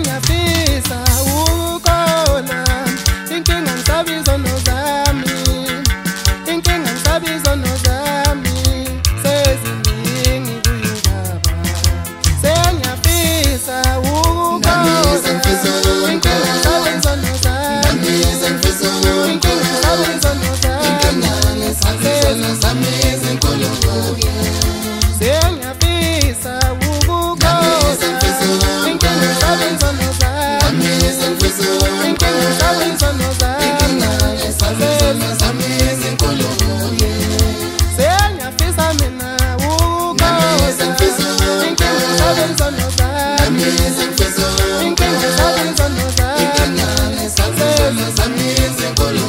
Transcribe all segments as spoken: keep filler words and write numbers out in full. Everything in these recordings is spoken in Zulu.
sengiyafisa ukukholwa inkinga ngisabi izono zami inkinga ngisabi izono zami seziningi kuyibaba sengiyafisa ukukholwa inkinga ngisabi izono zami inkinga ngisabi izono zami sezinkulu sengiyafisa ukukholwa inkinga ngisabi izono zami inkinga ngisabi izono zami sezinkulu sengiyafisa mina ukukholwa inkinga ngisabi izono zami inkinga ngisabi izono zami sezinkulu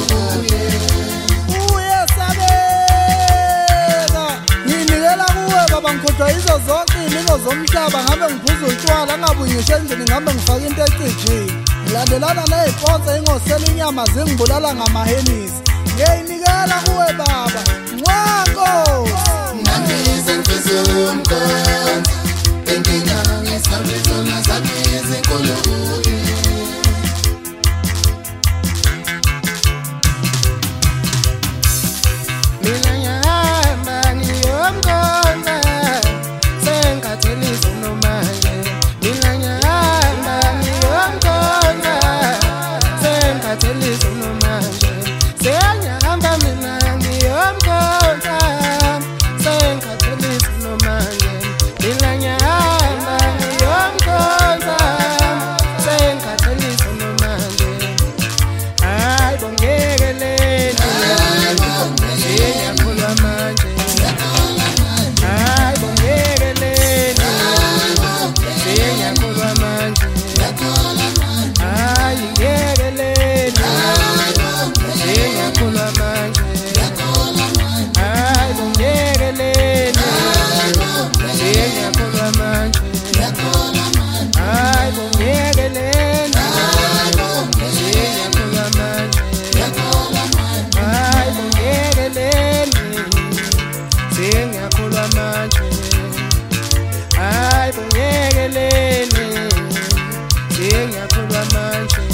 Ngikhohlwa izo zonke iningo zomhlaba ngabe ngiphuza utshwala ngabuye ngisho endlini ngabe ngifaka into ecijile ngilandelana neziponsa ingosela inyama zingibulala ngamahenisi ngiyinikela kuwe baba Nqwankosi nami ngizengifisa umkhonto inkinga ngisabi izono zami ezinkulu Ay, bonyekeleni, ngiyakholwa manje.